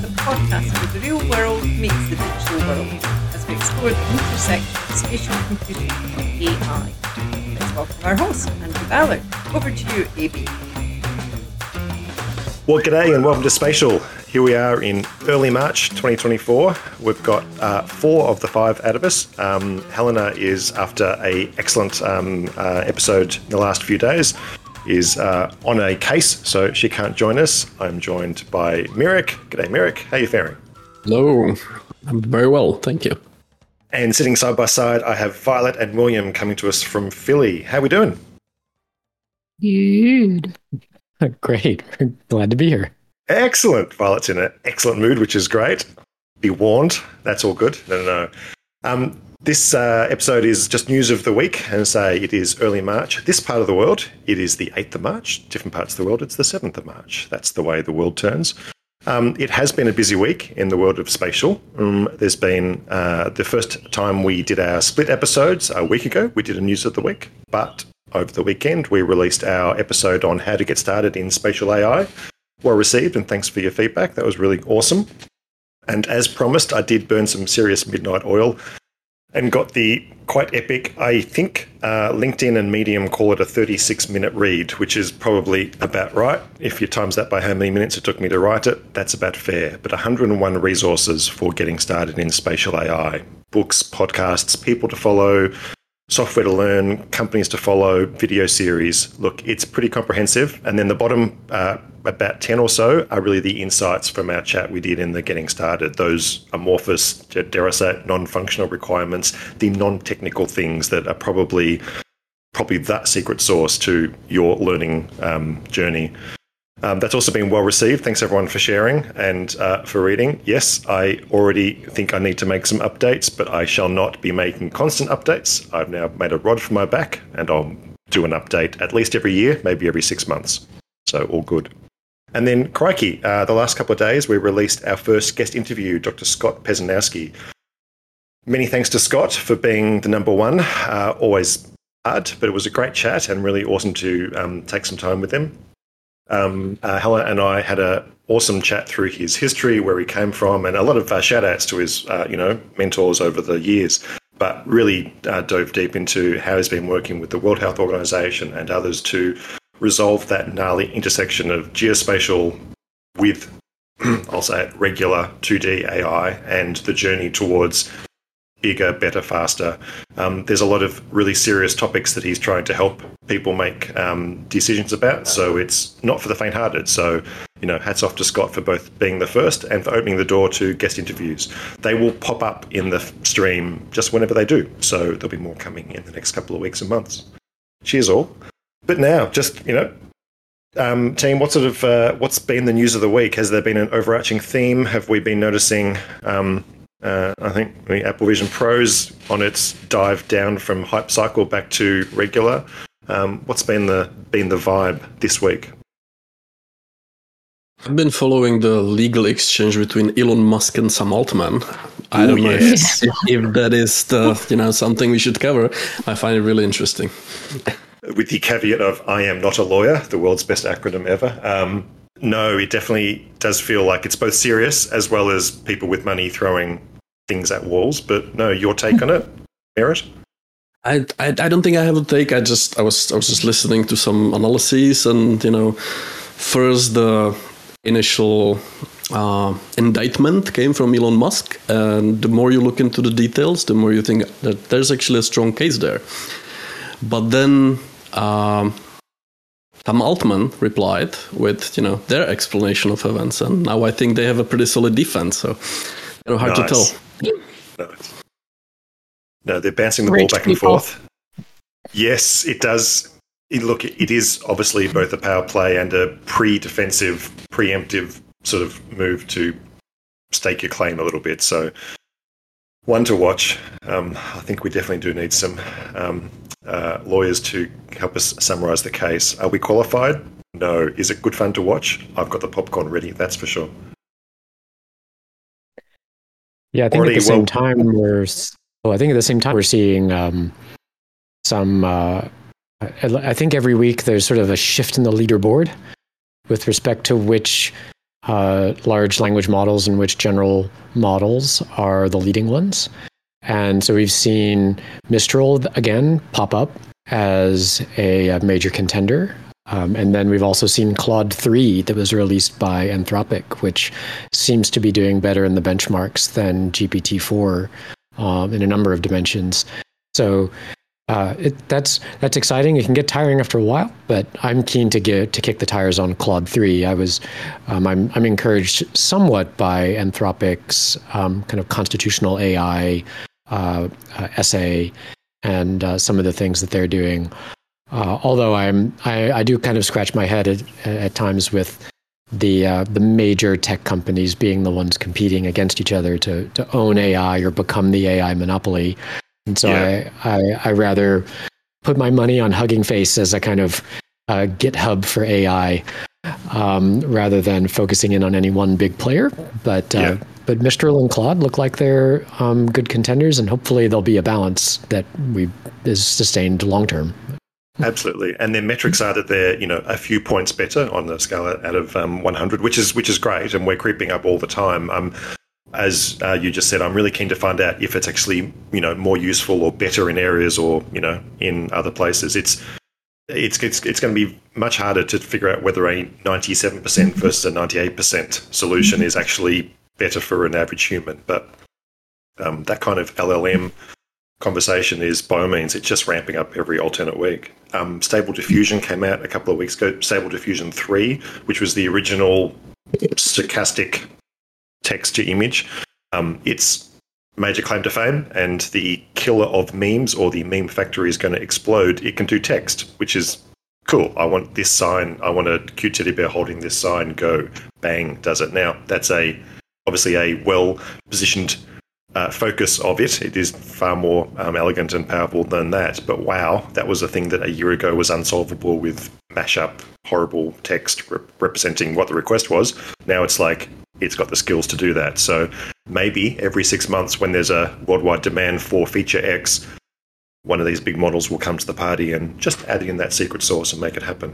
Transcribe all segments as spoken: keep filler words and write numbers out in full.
the podcast where the real world meets the digital world as we explore the intersection of spatial computing and A I. Let's welcome our host, Andrew Ballard. Over to you, A B. Well, g'day and welcome to Spatial. Here we are in early March twenty twenty-four. We've got uh, four of the five out of us. Um, Helena is, after a excellent um, uh, episode in the last few days, is uh, on a case, so she can't join us. I'm joined by Mirek. G'day, Mirek. How are you faring? Hello. I'm very well, thank you. And sitting side by side, I have Violet and William coming to us from Philly. How are we doing? Good. Great. We're glad to be here. Excellent. Violet's in an excellent mood, which is great. Be warned. That's all good. No, no, no. Um, this uh, episode is just news of the week, and say it is early March. This part of the world, it is the eighth of March. Different parts of the world, it's the seventh of March. That's the way the world turns. Um, it has been a busy week in the world of spatial. Um, there's been uh, the first time we did our split episodes a week ago. We did a news of the week, but over the weekend we released our episode on how to get started in spatial A I. Well received, and thanks for your feedback. That was really awesome. And as promised, I did burn some serious midnight oil and got the quite epic, I think, uh, LinkedIn and Medium call it a thirty-six minute read, which is probably about right. If you times that by how many minutes it took me to write it, that's about fair. But one hundred and one resources for getting started in spatial A I. Books, podcasts, people to follow, software to learn, companies to follow, video series. Look, it's pretty comprehensive. And then the bottom, uh, about ten or so, are really the insights from our chat we did in the Getting Started. Those amorphous, dare I say, non-functional requirements, the non-technical things that are probably probably that secret sauce to your learning um, journey. Um, that's also been well received. Thanks everyone for sharing and uh, for reading. Yes, I already think I need to make some updates, but I shall not be making constant updates. I've now made a rod for my back, and I'll do an update at least every year, maybe every six months. So all good. And then, crikey, uh, the last couple of days we released our first guest interview, Doctor Scott Pesanowski. Many thanks to Scott for being the number one. Uh, always hard, but it was a great chat and really awesome to um, take some time with him. Um, uh, Helen and I had an awesome chat through his history, where he came from, and a lot of uh, shout outs to his uh, you know, mentors over the years, but really uh, dove deep into how he's been working with the World Health Organization and others to resolve that gnarly intersection of geospatial with, I'll say it, regular two D A I and the journey towards bigger, better, faster. Um, there's a lot of really serious topics that he's trying to help people make um, decisions about. So it's not for the faint-hearted. So, you know, hats off to Scott for both being the first and for opening the door to guest interviews. They will pop up in the stream just whenever they do. So there'll be more coming in the next couple of weeks and months. Cheers all. But now, just, you know, um, team, what sort of, uh, what's been the news of the week? Has there been an overarching theme? Have we been noticing... Um, Uh, I think I mean, Apple Vision Pro's on its dive down from hype cycle back to regular. Um, what's been the been the vibe this week? I've been following the legal exchange between Elon Musk and Sam Altman. I Ooh, don't know yes. if, if that is the, you know, something we should cover. I find it really interesting. With the caveat of I am not a lawyer, the world's best acronym ever. Um, no, it definitely does feel like it's both serious as well as people with money throwing things at walls. But no, your take on it, Merritt? I, I I don't think I have a take. I just I was I was just listening to some analyses, and you know, first the initial uh, indictment came from Elon Musk, and the more you look into the details, the more you think that there's actually a strong case there. But then um, Sam Altman replied with, you know, their explanation of events, and now I think they have a pretty solid defense. So, you know, hard Nice. to tell. Nice. No, they're bouncing the Rich ball back and people. forth. Yes, it does. It, look, it is obviously both a power play and a pre-defensive, preemptive sort of move to stake your claim a little bit. So, one to watch. Um, I think we definitely do need some um, uh, lawyers to help us summarise the case. Are we qualified? No. Is it good fun to watch? I've got the popcorn ready, that's for sure. Yeah, I think Already at the same well- time we're. s- Well, I think at the same time we're seeing um, some. Uh, I, I think every week there's sort of a shift in the leaderboard with respect to which uh, large language models in which general models are the leading ones. And so we've seen Mistral again pop up as a, a major contender. Um, and then we've also seen Claude three that was released by Anthropic, which seems to be doing better in the benchmarks than G P T four um, in a number of dimensions. So uh, it, that's that's exciting. It can get tiring after a while, but I'm keen to get to kick the tires on Claude three. I was um, I'm I'm encouraged somewhat by Anthropic's um, kind of constitutional A I uh, uh, essay and uh, some of the things that they're doing. Uh, although I'm, I, I do kind of scratch my head at, at times with the uh, the major tech companies being the ones competing against each other to to own A I or become the A I monopoly. And so yeah. I, I I rather put my money on Hugging Face as a kind of uh, GitHub for A I um, rather than focusing in on any one big player. But uh, yeah. but Mistral and Claude look like they're um, good contenders, and hopefully there'll be a balance that we is sustained long term. Absolutely, and their metrics are that they're, you know, a few points better on the scale out of um, one hundred, which is which is great, and we're creeping up all the time. Um, as uh, you just said, I'm really keen to find out if it's actually, you know, more useful or better in areas or, you know, in other places. It's it's it's it's going to be much harder to figure out whether a ninety-seven percent versus a ninety-eight percent solution is actually better for an average human. But um, that kind of L L M conversation is, by all means, it's just ramping up every alternate week. Um, Stable Diffusion came out a couple of weeks ago, Stable Diffusion three, which was the original stochastic text to image. Um, it's major claim to fame, and the killer of memes, or the meme factory, is going to explode. It can do text, which is cool. I want this sign. I want a cute teddy bear holding this sign. Go. Bang, does it. Now, that's a obviously a well-positioned Uh, focus of it. It is far more um, elegant and powerful than that. But wow, that was a thing that a year ago was unsolvable with mashup, horrible text rep- representing what the request was. Now it's like it's got the skills to do that. So maybe every six months when there's a worldwide demand for feature X, one of these big models will come to the party and just add in that secret sauce and make it happen.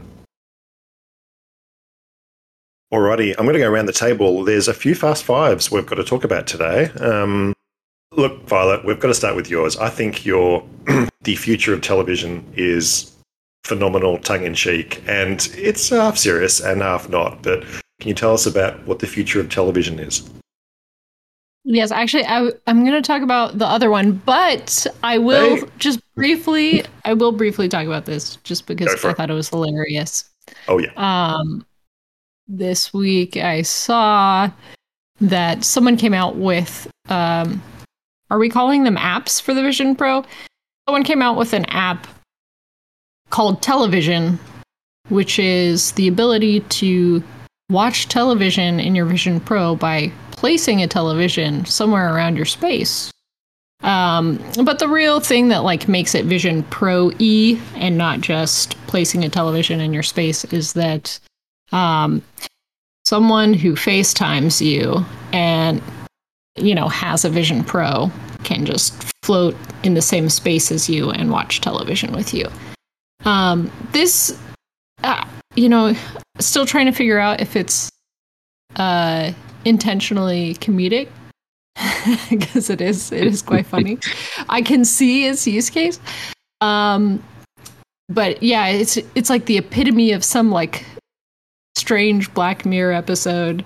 Alrighty, I'm going to go around the table. There's a few fast fives we've got to talk about today. Um, Look, Violet, we've got to start with yours. I think your the future of television is phenomenal, tongue-in-cheek, and it's half serious and half not. But can you tell us about what the future of television is? Yes, actually, I, I'm going to talk about the other one, but I will hey. just briefly, I will briefly talk about this just because I it. thought it was hilarious. Oh, yeah. Um, this week I saw that someone came out with... Um, Are we calling them apps for the Vision Pro? Someone came out with an app called Television, which is the ability to watch television in your Vision Pro by placing a television somewhere around your space. Um, but the real thing that like makes it Vision Pro-y and not just placing a television in your space is that um, someone who FaceTimes you and you know, has a Vision Pro can just float in the same space as you and watch television with you. Um, this, uh, you know, still trying to figure out if it's uh, intentionally comedic, because it is, it is quite funny. I can see its use case. Um, but yeah, it's, it's like the epitome of some like strange Black Mirror episode.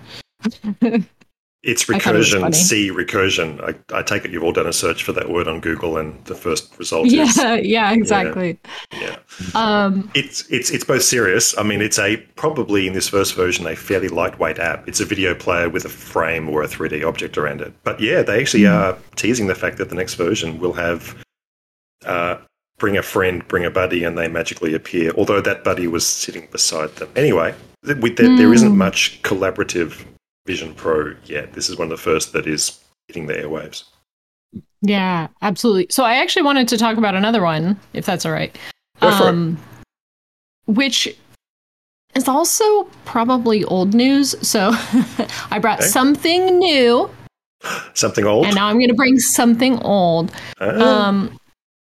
It's recursion, C recursion. I, I take it you've all done a search for that word on Google, and the first result yeah, is... Yeah, exactly. Yeah. yeah. Um, it's it's it's both serious. I mean, it's a probably in this first version a fairly lightweight app. It's a video player with a frame or a three D object around it. But yeah, they actually mm-hmm. are teasing the fact that the next version will have uh, bring a friend, bring a buddy, and they magically appear. Although that buddy was sitting beside them. Anyway, with that, mm. there isn't much collaborative Vision Pro yet. This is one of the first that is hitting the airwaves. Yeah, absolutely. So I actually wanted to talk about another one, if that's all right. Go for um, it. Which is also probably old news. So I brought okay. something new. Something old? And now I'm going to bring something old. Uh. Um,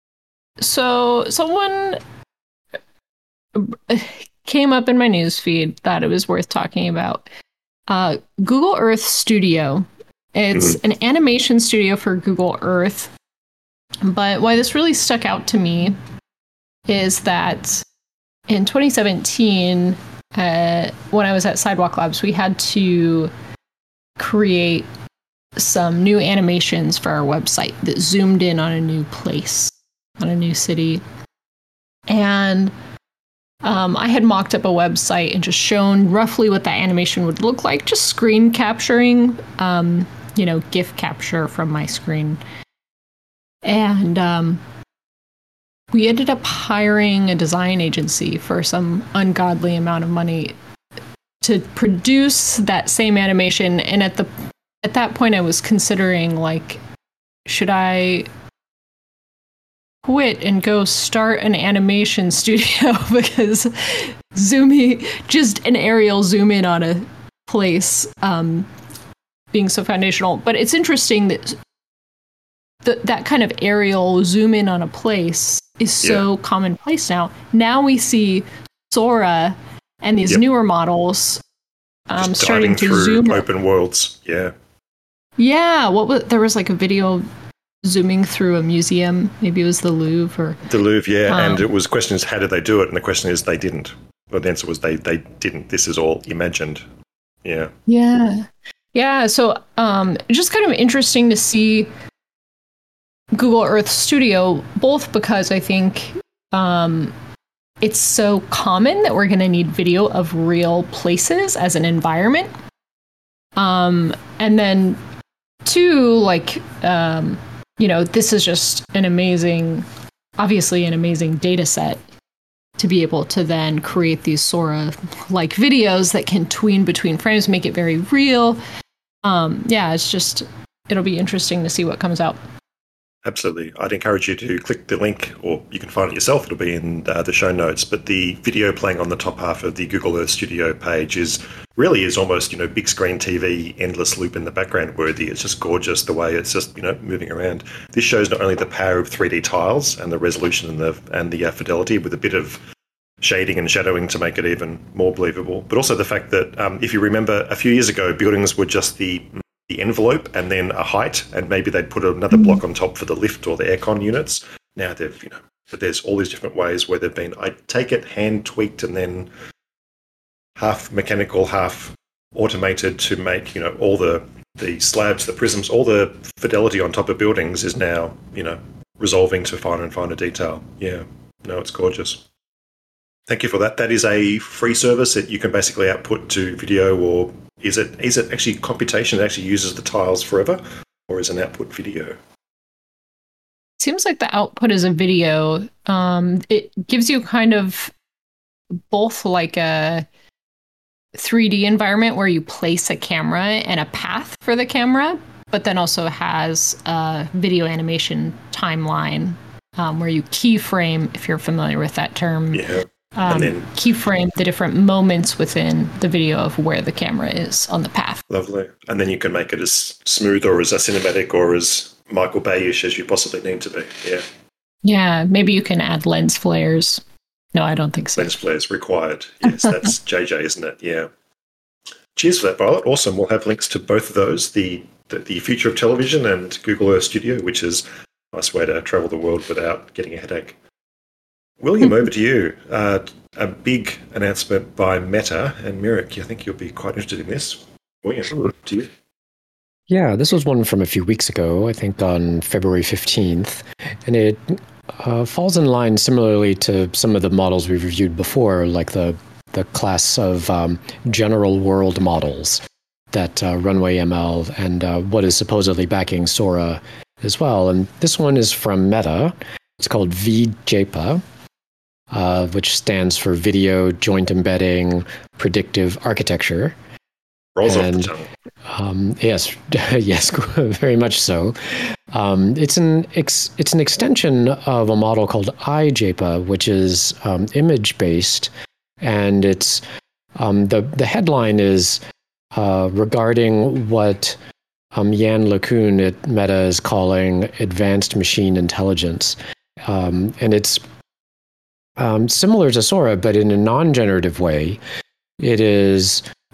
so someone came up in my news feed, thought it was worth talking about. uh, Google Earth Studio. It's Mm-hmm. an animation studio for Google Earth. But why this really stuck out to me is that in twenty seventeen, uh, when I was at Sidewalk Labs, we had to create some new animations for our website that zoomed in on a new place, on a new city. And um, I had mocked up a website and just shown roughly what that animation would look like, just screen capturing, um, you know, GIF capture from my screen. And um, we ended up hiring a design agency for some ungodly amount of money to produce that same animation. And at the at that point, I was considering, like, should I quit and go start an animation studio? Because zooming, just an aerial zoom in on a place, um, being so foundational. But it's interesting that th- that kind of aerial zoom in on a place is so yeah. commonplace now. Now we see Sora and these yep. newer models um, starting to through zoom open worlds. Yeah. Yeah. What was there was like a video zooming through a museum. Maybe it was the Louvre or the Louvre. Yeah. Um, and it was questions, how did they do it? And the question is, they didn't. Well, the answer was they they didn't. This is all imagined. Yeah. Yeah. Yeah. So um, just kind of interesting to see Google Earth Studio, both because I think um, it's so common that we're going to need video of real places as an environment. Um, and then two, like, um, you know, this is just an amazing, obviously an amazing data set to be able to then create these Sora-like videos that can tween between frames, make it very real. Um, yeah, it's just, it'll be interesting to see what comes out. Absolutely. I'd encourage you to click the link, or you can find it yourself. It'll be in uh, the show notes. But the video playing on the top half of the Google Earth Studio page is really is almost, you know, big screen T V, endless loop in the background worthy. It's just gorgeous the way it's just, you know, moving around. This shows not only the power of three D tiles and the resolution and the and the uh, fidelity with a bit of shading and shadowing to make it even more believable, but also the fact that um, if you remember a few years ago, buildings were just the the envelope and then a height, and maybe they'd put another block on top for the lift or the aircon units. Now they've, you know, but there's all these different ways where they've been, I take it, hand tweaked and then half mechanical, half automated to make, you know, all the, the slabs, the prisms, all the fidelity on top of buildings is now, you know, resolving to finer and finer detail. Yeah, no, it's gorgeous. Thank you for that. That is a free service that you can basically output to video, or is it is it actually computation that actually uses the tiles forever, or is it an output video? Seems like the output is a video. Um, it gives you kind of both like a three D environment where you place a camera and a path for the camera, but then also has a video animation timeline um, where you keyframe, if you're familiar with that term. Yeah. Um, and then keyframe the different moments within the video of where the camera is on the path. Lovely. And then you can make it as smooth or as a cinematic or as Michael Bay-ish as you possibly need to be. Yeah. Yeah. Maybe you can add lens flares. No, I don't think so. Lens flares required. Yes, that's J J, isn't it? Yeah. Cheers for that, Violet. Awesome. We'll have links to both of those, the, the, the future of television and Google Earth Studio, which is a nice way to travel the world without getting a headache. William, over to you. Uh, a big announcement by Meta and Mirek. I think you'll be quite interested in this. William, to you. Yeah, this was one from a few weeks ago, I think on February fifteenth, and it uh, falls in line similarly to some of the models we've reviewed before, like the, the class of um, general world models that uh, Runway M L and uh, what is supposedly backing Sora as well. And this one is from Meta. It's called V J P A. Uh, which stands for Video Joint Embedding Predictive Architecture. Rolls and, off the tongue. Um, yes, yes, very much so. Um, it's an ex- it's an extension of a model called I J P A, which is um, image based, and it's um, the the headline is uh, regarding what um, Yann LeCun at Meta is calling advanced machine intelligence, um, and it's Um, similar to Sora, but in a non-generative way. It is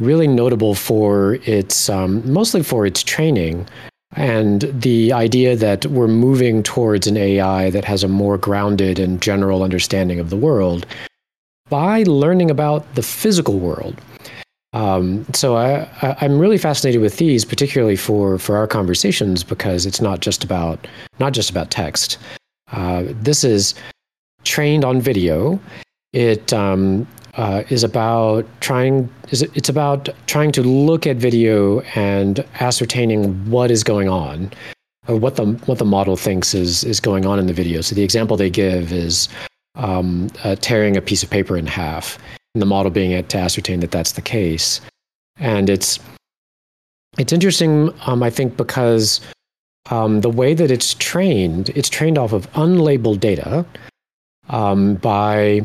really notable for its, um, mostly for its training, and the idea that we're moving towards an A I that has a more grounded and general understanding of the world by learning about the physical world. Um, so I, I, I'm really fascinated with these, particularly for, for our conversations, because it's not just about not just about text. Uh, this is trained on video. It um, uh, is about trying. Is it's about trying to look at video and ascertaining what is going on, or what the what the model thinks is is going on in the video. So the example they give is um, uh, tearing a piece of paper in half, and the model being able to ascertain that that's the case. And it's it's interesting, um, I think, because um, the way that it's trained, it's trained off of unlabeled data um, by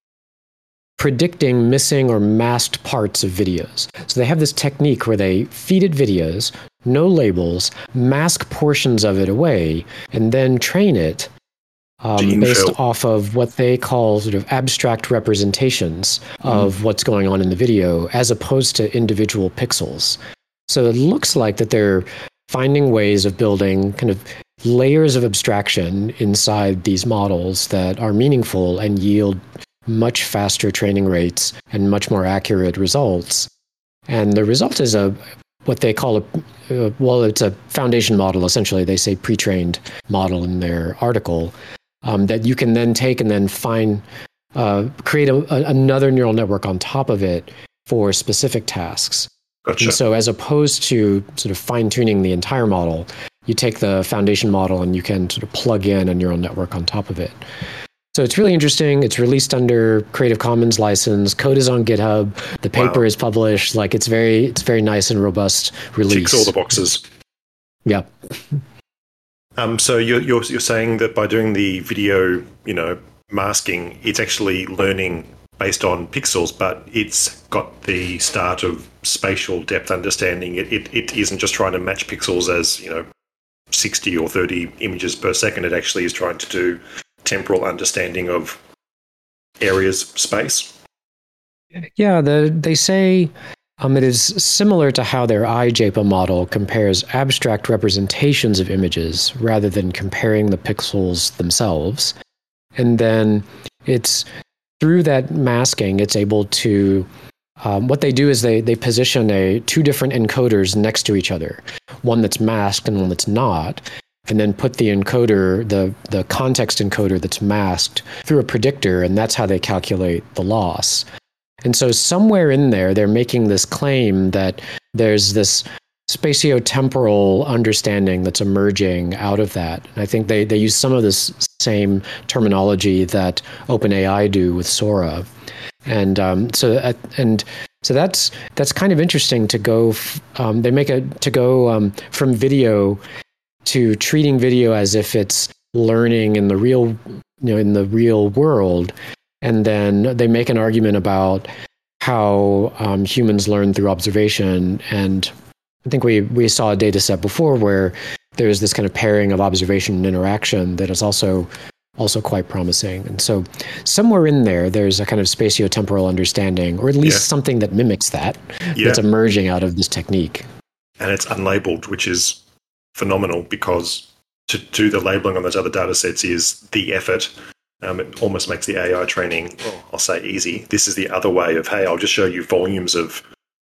predicting missing or masked parts of videos. So they have this technique where they feed it videos, no labels, mask portions of it away, and then train it Um, based off of what they call sort of abstract representations of mm. what's going on in the video, as opposed to individual pixels. So it looks like that they're finding ways of building kind of layers of abstraction inside these models that are meaningful and yield much faster training rates and much more accurate results. And the result is a what they call a, uh, well, it's a foundation model, essentially. They say pre-trained model in their article. Um, that you can then take and then find, uh, create a, a, another neural network on top of it for specific tasks. Gotcha. And so as opposed to sort of fine-tuning the entire model, you take the foundation model and you can sort of plug in a neural network on top of it. So it's really interesting. It's released under Creative Commons license. Code is on GitHub. The paper wow. is published. Like it's very, it's very nice and robust release. Ticks all the boxes. Yeah. Um, so you're, you're you're saying that by doing the video, you know, masking, it's actually learning based on pixels, but it's got the start of spatial depth understanding. It it, it isn't just trying to match pixels as, you know, sixty or thirty images per second. It actually is trying to do temporal understanding of areas, space. Yeah, the, they say Um, it is similar to how their iJAPA model compares abstract representations of images rather than comparing the pixels themselves. And then it's through that masking, it's able to, um, what they do is they, they position a two different encoders next to each other, one that's masked and one that's not, and then put the encoder, the, the context encoder that's masked through a predictor, and that's how they calculate the loss. And so somewhere in there, they're making this claim that there's this spatiotemporal understanding that's emerging out of that. And I think they, they use some of this same terminology that OpenAI do with Sora. And um, so uh, and so that's that's kind of interesting to go. F- um, they make a to go um, from video to treating video as if it's learning in the real, you know, in the real world. And then they make an argument about how um, humans learn through observation. And I think we, we saw a data set before where there's this kind of pairing of observation and interaction that is also also quite promising. And so somewhere in there, there's a kind of spatiotemporal understanding, or at least yeah. something that mimics that, yeah. that's emerging out of this technique. And it's unlabeled, which is phenomenal, because to do the labeling on those other data sets is the effort. Um, it almost makes the A I training, well, I'll say easy. This is the other way of, hey, I'll just show you volumes of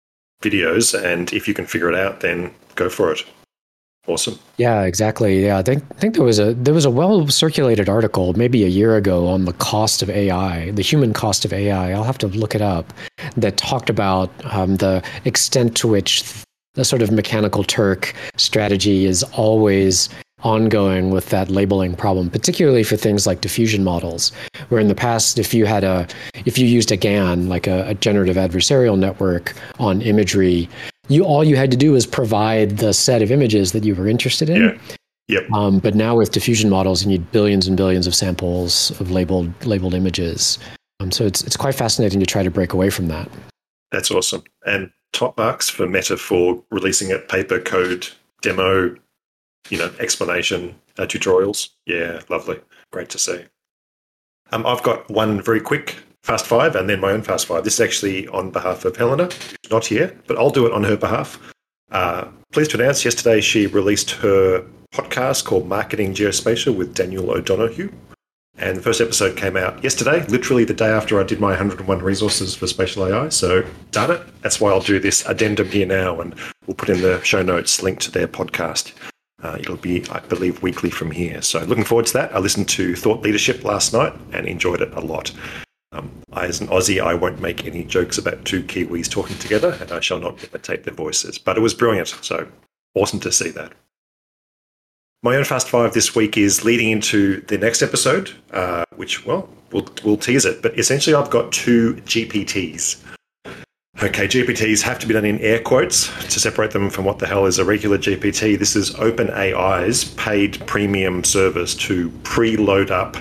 videos, and if you can figure it out, then go for it. Awesome. Yeah, exactly. Yeah, I think I think there was a there was a well circulated article maybe a year ago on the cost of A I, the human cost of A I. I'll have to look it up. That talked about um, the extent to which the sort of mechanical Turk strategy is always ongoing with that labeling problem, particularly for things like diffusion models, where in the past, if you had a, if you used a GAN, like a, a generative adversarial network on imagery, you all you had to do was provide the set of images that you were interested in. Yeah. Yep. Um, but now with diffusion models, you need billions and billions of samples of labeled labeled images. Um, so it's it's quite fascinating to try to break away from that. That's awesome. And top marks for Meta for releasing it, paper, code, demo, you know, explanation, uh, tutorials. Yeah, lovely. Great to see. Um, I've got one very quick Fast Five and then my own Fast Five. This is actually on behalf of Helena, who's not here, but I'll do it on her behalf. Uh, pleased to announce yesterday she released her podcast called Marketing Geospatial with Daniel O'Donoghue. And the first episode came out yesterday, literally the day after I did my one hundred and one resources for spatial A I. So done it. That's why I'll do this addendum here now, and we'll put in the show notes link to their podcast. Uh, it'll be, I believe, weekly from here. So looking forward to that. I listened to Thought Leadership last night and enjoyed it a lot. Um, I, as an Aussie, I won't make any jokes about two Kiwis talking together, and I shall not imitate their voices. But it was brilliant, so awesome to see that. My own Fast Five this week is leading into the next episode, uh, which, well, we'll, we'll tease it. But essentially, I've got two G P Ts. Okay, G P Ts have to be done in air quotes to separate them from what the hell is a regular G P T. This is OpenAI's paid premium service to preload up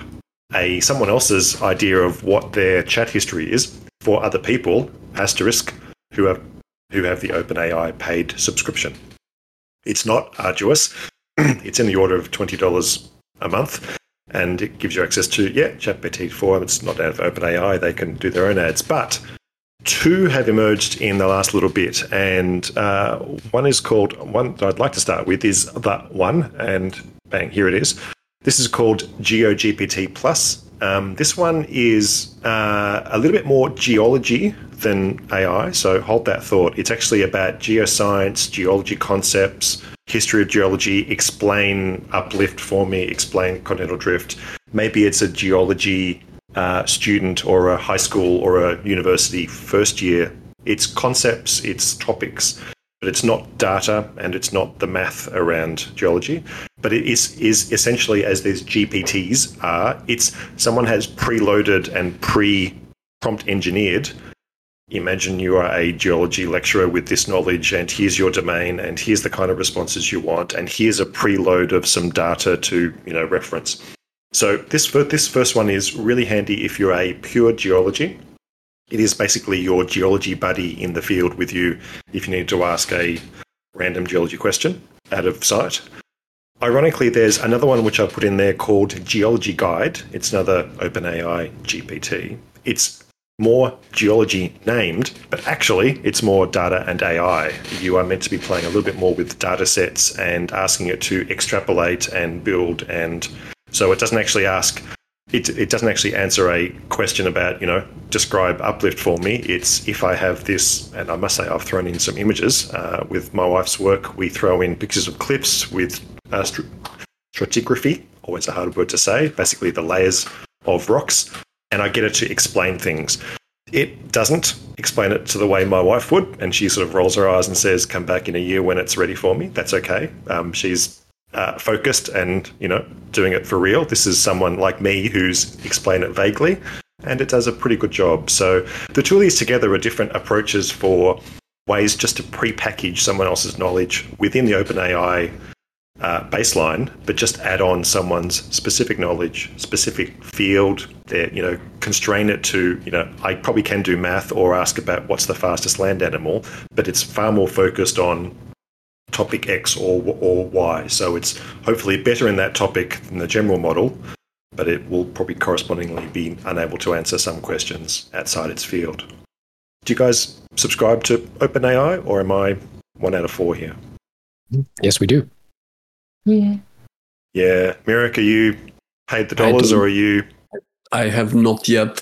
a someone else's idea of what their chat history is for other people, asterisk, who have who have the OpenAI paid subscription. It's not arduous. It's in the order of twenty dollars a month, and it gives you access to, yeah, ChatGPT four. It's not out of OpenAI. They can do their own ads. But two have emerged in the last little bit, and uh, one is called, one that I'd like to start with is The One, and bang, here it is. This is called GeoGPT Plus. Um, this one is uh, a little bit more geology than A I, so hold that thought. It's actually about geoscience, geology concepts, history of geology, explain uplift for me, explain continental drift. Maybe it's a geology uh, student or a high school or a university first year. It's concepts, it's topics, but it's not data and it's not the math around geology. But it is, is essentially, as these G P Ts are, it's someone has preloaded and pre-prompt engineered. Imagine you are a geology lecturer with this knowledge, and here's your domain, and here's the kind of responses you want, and here's a preload of some data to, you know, reference. So this this first one is really handy if you're a pure geology. It is basically your geology buddy in the field with you if you need to ask a random geology question out of sight. Ironically, there's another one which I put in there called Geology Guide. It's another OpenAI G P T. It's more geology named, but actually it's more data and A I. You are meant to be playing a little bit more with data sets and asking it to extrapolate and build. And so it doesn't actually ask, it, it doesn't actually answer a question about, you know, describe uplift for me. It's if I have this, and I must say I've thrown in some images. Uh, with my wife's work, we throw in pictures of cliffs with uh, str- stratigraphy, always a hard word to say, basically the layers of rocks. And I get it to explain things. It doesn't explain it to the way my wife would, and she sort of rolls her eyes and says, come back in a year when it's ready for me. That's okay. Um, she's uh, focused and, you know, doing it for real. This is someone like me who's explained it vaguely, and it does a pretty good job. So the two of these together are different approaches for ways just to pre-package someone else's knowledge within the OpenAI Uh, baseline, but just add on someone's specific knowledge, specific field. There, you know, constrain it to, you know, I probably can do math or ask about what's the fastest land animal, but it's far more focused on topic X or or Y. So it's hopefully better in that topic than the general model, but it will probably correspondingly be unable to answer some questions outside its field. Do you guys subscribe to OpenAI, or am I one out of four here? Yes, we do. Yeah. Yeah. Mirek, are you paid the dollars or are you? I have not yet.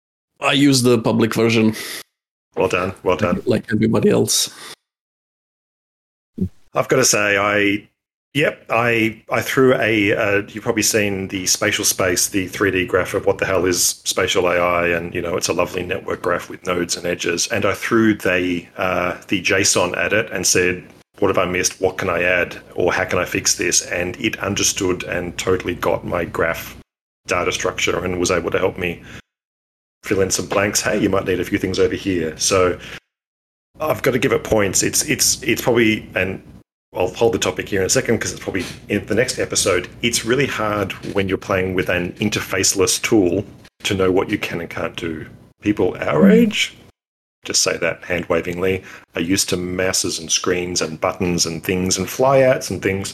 I use the public version. Well done. Well done. Like everybody else. I've got to say, I, yep, I I threw a, uh, you've probably seen the spatial space, the three D graph of what the hell is spatial A I. And, you know, it's a lovely network graph with nodes and edges. And I threw the uh, the JSON at it and said, what have I missed? What can I add? Or how can I fix this? And it understood and totally got my graph data structure and was able to help me fill in some blanks. Hey, you might need a few things over here. So I've got to give it points. It's it's it's probably, and I'll hold the topic here in a second because it's probably in the next episode. It's really hard when you're playing with an interfaceless tool to know what you can and can't do. People our age, just say that hand-wavingly, are used to mouses and screens and buttons and things and flyouts and things.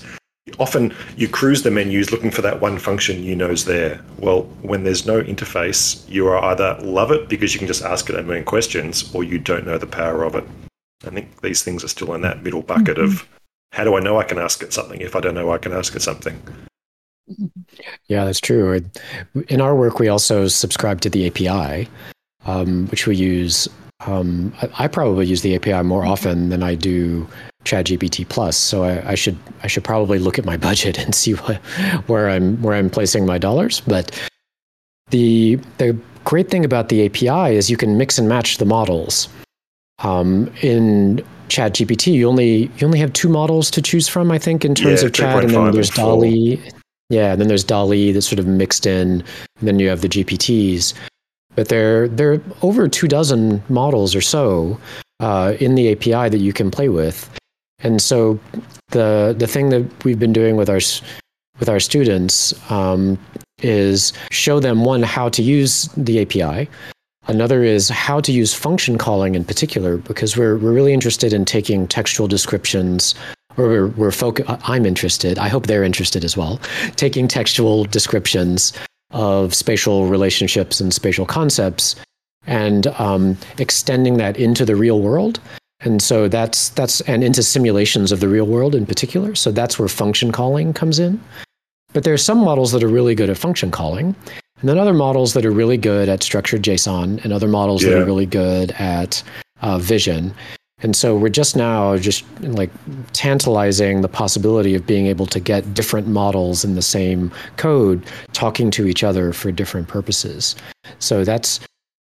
Often you cruise the menus looking for that one function you know's there. Well, when there's no interface, you are either love it because you can just ask it a million questions, or you don't know the power of it. I think these things are still in that middle bucket mm-hmm. of how do I know I can ask it something if I don't know I can ask it something? Yeah, that's true. In our work, we also subscribe to the A P I, um, which we use. Um, I, I probably use the A P I more often than I do ChatGPT Plus. So I, I should I should probably look at my budget and see what, where I'm where I'm placing my dollars. But the the great thing about the A P I is you can mix and match the models. Um, in ChatGPT, you only you only have two models to choose from, I think, in terms yeah, of chat, and then there's DALL-E. Yeah, and then there's DALL-E that's sort of mixed in, and then you have the G P Ts. But there, there are over two dozen models or so uh, in the A P I that you can play with. And so the the thing that we've been doing with our with our students um, is show them, one, how to use the A P I. Another is how to use function calling in particular, because we're we're really interested in taking textual descriptions. Or we're, we're foc- I'm interested, I hope they're interested as well, taking textual descriptions of spatial relationships and spatial concepts and um, extending that into the real world. And so that's, that's, and into simulations of the real world in particular. So that's where function calling comes in. But there are some models that are really good at function calling, and then other models that are really good at structured JSON, and other models yeah. that are really good at uh, vision. And so we're just now just like tantalizing the possibility of being able to get different models in the same code talking to each other for different purposes. So that's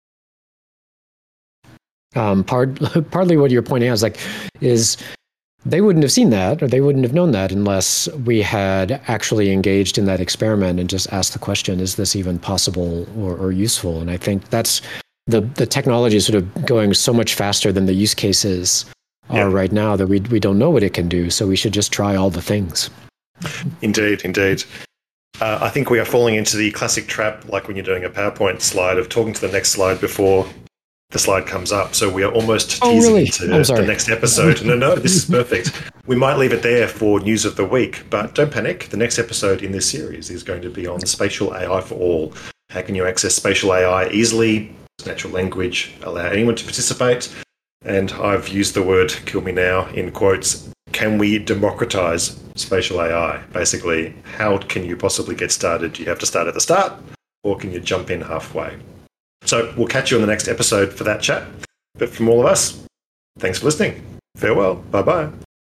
um, part, partly what you're pointing out is like, is they wouldn't have seen that, or they wouldn't have known that unless we had actually engaged in that experiment and just asked the question, is this even possible or, or useful? And I think that's The, the technology is sort of going so much faster than the use cases are yeah. right now that we we don't know what it can do. So we should just try all the things. Indeed, indeed. Uh, I think we are falling into the classic trap, like when you're doing a PowerPoint slide, of talking to the next slide before the slide comes up. So we are almost oh, teasing really? into the next episode. No, no, this is perfect. We might leave it there for news of the week, but don't panic. The next episode in this series is going to be on spatial A I for all. How can you access spatial A I easily? Natural language, allow anyone to participate, and I've used the word kill me now in quotes. Can we democratize spatial A I? Basically, how can you possibly get started? Do you have to start at the start, or can you jump in halfway? So we'll catch you on the next episode for that chat. But from all of us, thanks for listening. Farewell. Bye-bye.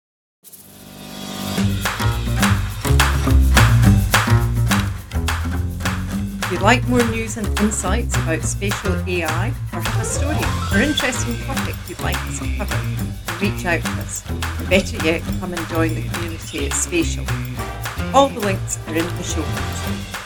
If you'd like more news and insights about spatial A I, or have a story or interesting topic you'd like us to cover, reach out to us. Or better yet, come and join the community at Spatial. All the links are in the show notes.